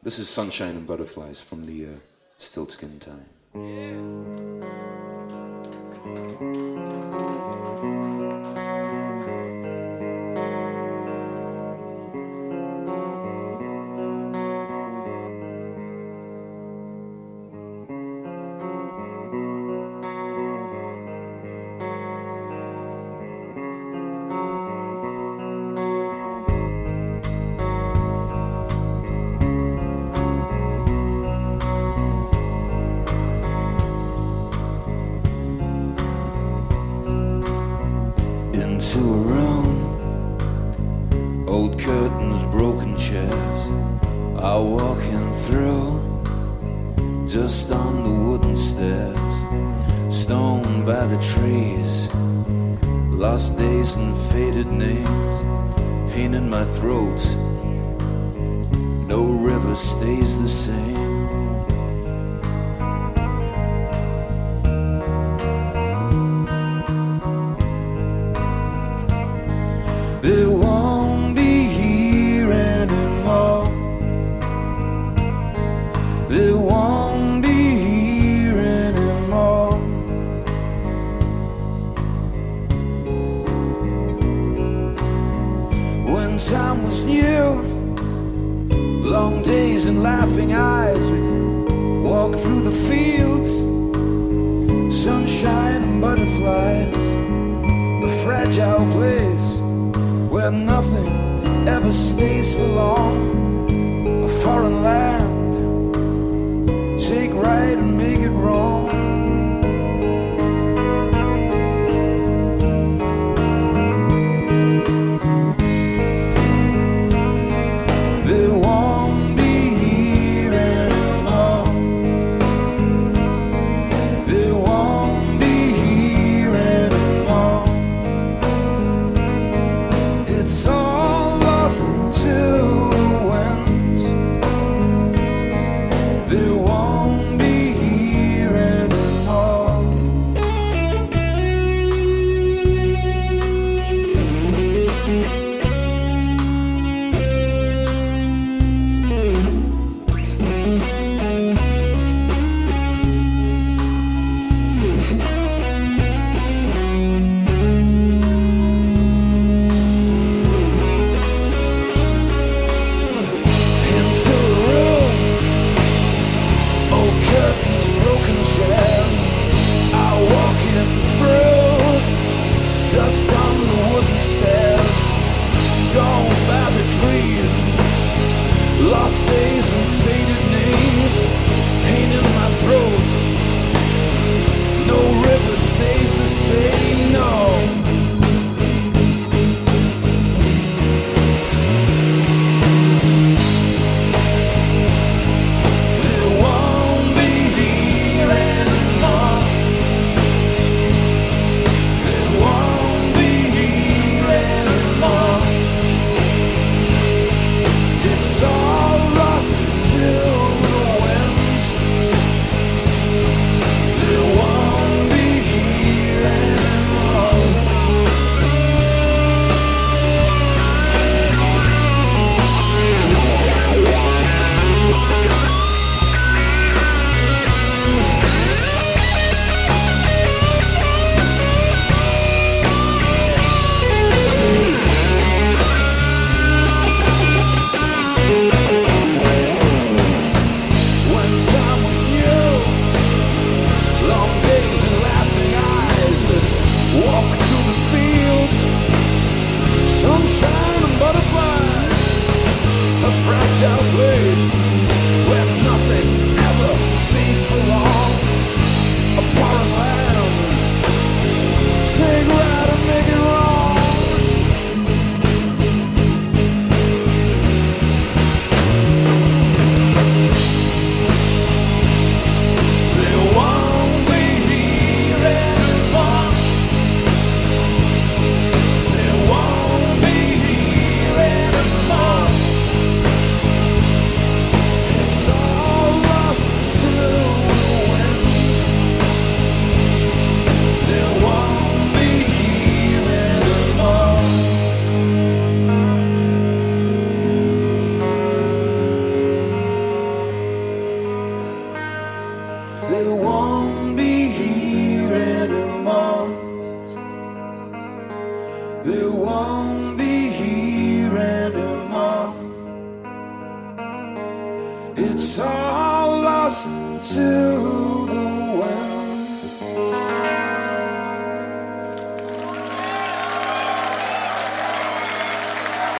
This is Sunshine and Butterflies from the Stiltskin Time. Into a room, old curtains, broken chairs, I walk in through, just on the wooden stairs, stoned by the trees, lost days and faded names, pain in my throat, no river stays the same. They won't be here anymore. They won't be here anymore. When time was new, long days and laughing eyes, we'd walk through the fields, sunshine and butterflies, a fragile place where nothing ever stays for long, a foreign land, take right and make it wrong. They won't be here anymore. They won't be here anymore. It's all lost to the winds. They won't be here anymore. Into a room, old curtains, broken chairs, I walk in through, dust on the wooden stairs, stoned by the trees, lost days and faded names, pain in my throat, no river stays the same, no. They won't be here anymore. They won't be here anymore. It's all lost to the winds. They won't be here anymore. When time was new, long days and laughing eyes that walk through the fields, sunshine and butterflies, a fragile place where nothing ever stays for long, a foreign land, take right and make it wrong. They won't be here anymore. They won't be here anymore. they won't be here anymore. They won't be here anymore. It's all lost to